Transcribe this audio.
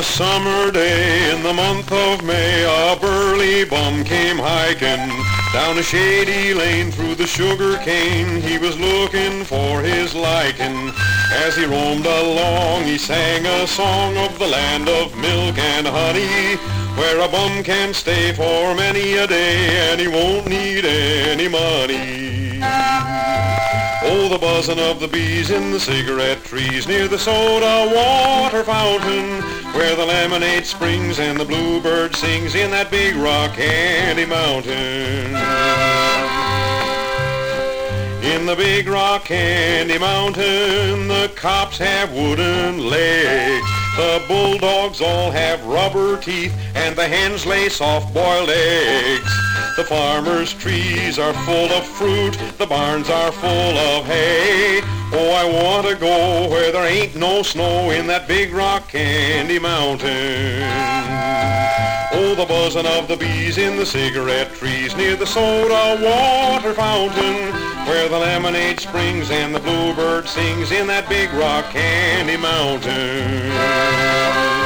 summer day in the month of May, a burly bum came hiking down a shady lane through the sugar cane. He was looking for his liking. As he roamed along, he sang a song of the land of milk and honey, where a bum can stay for many a day and he won't need any money. Oh, the buzzing of the bees in the cigarette trees near the soda water fountain, where the lemonade springs and the bluebird sings in that big rock candy mountain. In the big rock candy mountain, the cops have wooden legs, the bulldogs all have rubber teeth, and the hens lay soft-boiled eggs. The farmers' trees are full of fruit, the barns are full of hay. Oh, I want to go where there ain't no snow in that big rock candy mountain. Oh, the buzzing of the bees in the cigarette trees near the soda water fountain, where the lemonade springs and the bluebird sings in that big rock candy mountain.